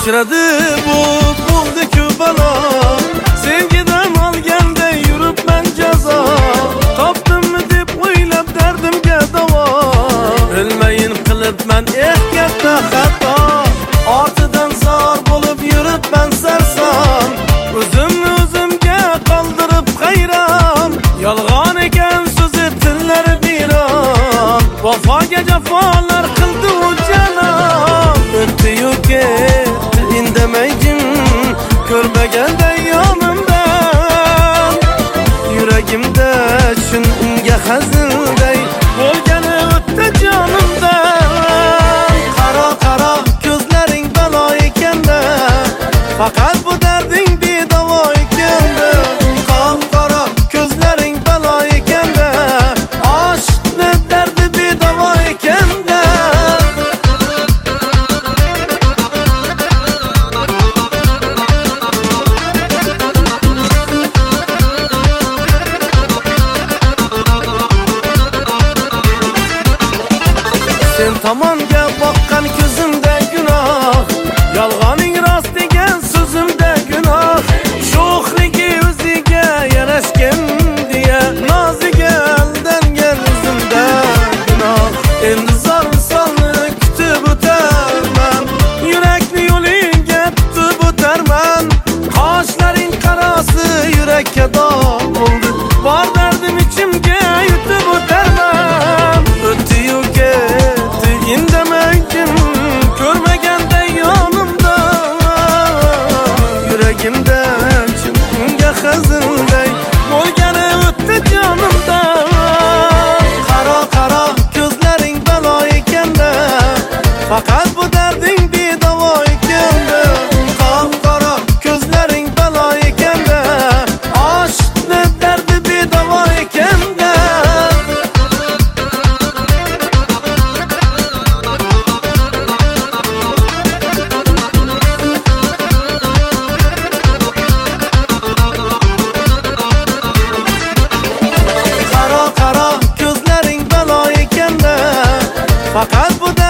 Kechiradi bu bo'ldi-ku balo, sevgidan olganda yuribman jazo. Topdimmi deb o'ylab dardimga davo, bilmayin qilibman katta xato. Ortidan zor bo'lib yuribman sarson, o'zimni o'zimga qoldirib hayron. Yolg'on ekan so'zi tillari biron, vafoga jafolar qildi u janon. O'tdi-yu ketdi indamay jim, ko'rmaganday yonimdan. Yuragimda shun unga hazilday bo'lgani o'tdi jonimdan. Qaro ko'zlaring balo ekanda, faqat bu darding bedavo ekanda. Qora ko'zlaring balo ekanda, oshni dardi bedavo ekanda. Sen tomonga boqqan ko'zimda gunoh, yolg'oning rost degan so'zimda gunoh. Sho'xligi o'ziga yarashgan deya noziga aldangan o'zimda gunoh. Endi zor misolni kutib o'tarman, yurakni yo'lingga tutib o'tarman. Qoshlaring qarosi yurakka dog' bo'ldi, bor dardim ichimga yutib o'tarman. O'tdi-yu ketdi indamay jim, ko'rmaganday yonimda. Yuragimda jim unga hazilday bo'lgani o'tdi jonimdan. Qaro ko'zlaring balo ekanda, faqat bu darding bedavo ekanda. Qora ko'zlaring balo ekanda, oshni dardi bedavo ekanda. Qaro ko'zlaring balo ekanda, faqat bu